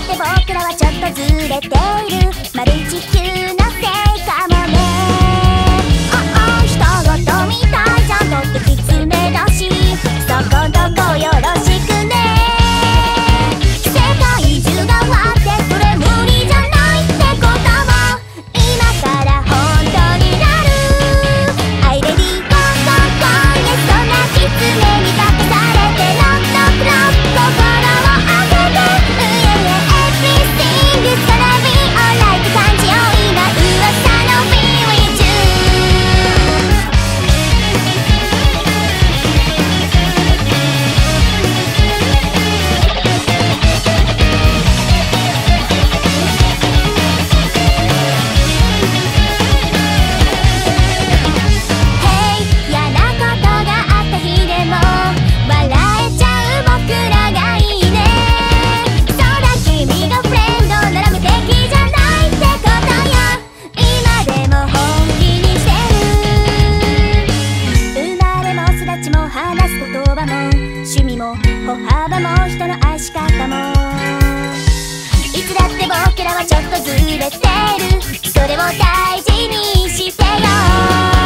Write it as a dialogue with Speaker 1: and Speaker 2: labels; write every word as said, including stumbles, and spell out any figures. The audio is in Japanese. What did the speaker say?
Speaker 1: って僕らはちょっとずれている。丸い地球のせいかもね。ああ人事みたいじゃんとってきつめだし、そこどこよろしくね。世界中が終わってそれ無理じゃないってことも今から本当になる。I ready go go go yes そんなきつめにかけされてロットクロック心を開けて Yeah yeah everything is gonna be alright って感じよ今噂の Be with you。 Hey 嫌なことがあった日でも笑えちゃう僕らがいいね。そうだ君がフレンドなら無敵じゃないってことよ。今でも本気にしてる。生まれも育ちも話す言葉も趣味も歩幅も人の愛し方もいつだって僕らはちょっとずれてる。それを大事にしてよ。